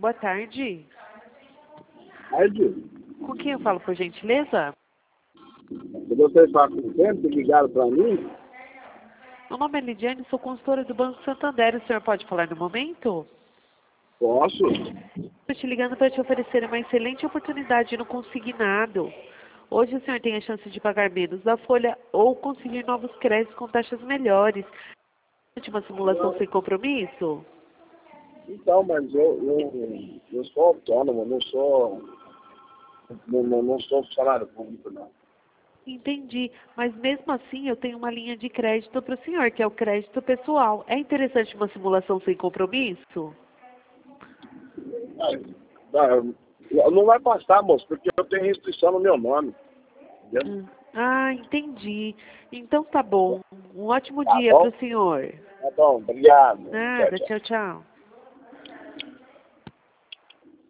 Boa tarde. Tarde. Com quem eu falo, por gentileza? Se você está com tempo, ligaram para mim? Meu nome é Lidiane, sou consultora do Banco Santander. O senhor pode falar no momento? Posso. Estou te ligando para te oferecer uma excelente oportunidade no consignado. Hoje o senhor tem a chance de pagar menos da folha ou conseguir novos créditos com taxas melhores. Uma simulação sem compromisso? Então, mas eu sou autônomo, não sou funcionário público, não. Entendi, mas mesmo assim eu tenho uma linha de crédito para o senhor, que é o crédito pessoal. É interessante uma simulação sem compromisso? Não vai passar, moço, porque eu tenho restrição no meu nome. Entendeu? Ah, entendi. Então tá bom. Um ótimo Tá dia bom? para o senhor. Tá bom, obrigado. Nada, Tchau, tchau. tchau, tchau.